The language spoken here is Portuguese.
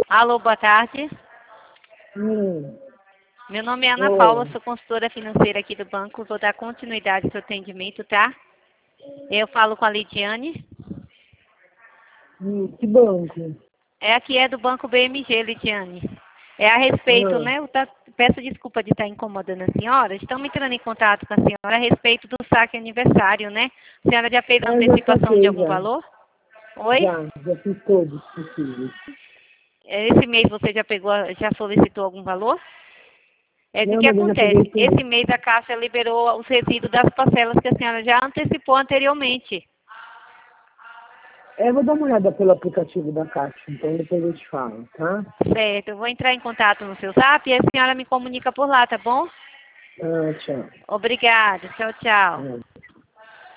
Alô, boa tarde. Hum. Meu nome é Ana Oi. Paula, sou consultora financeira aqui do banco. Vou dar continuidade ao seu atendimento, tá? Eu falo com a Lidiane. Que banco? Aqui é do Banco BMG, Lidiane. É a respeito, Ah, né? Peço desculpa de estar incomodando a senhora. Estamos entrando em contato com a senhora a respeito do saque aniversário, né? A senhora já fez a já antecipação de saquei, algum já. valor? Oi? Já fiz todos possíveis. Esse mês você já pegou, já solicitou algum valor? O Não, que mas eu já peguei acontece? tudo. Esse mês a Caixa liberou os resíduos das parcelas que a senhora já antecipou anteriormente. Eu vou dar uma olhada pelo aplicativo da Caixa, então depois eu te falo, tá? Certo, eu vou entrar em contato no seu zap e a senhora me comunica por lá, tá bom? Tchau. Obrigada, tchau, tchau. É.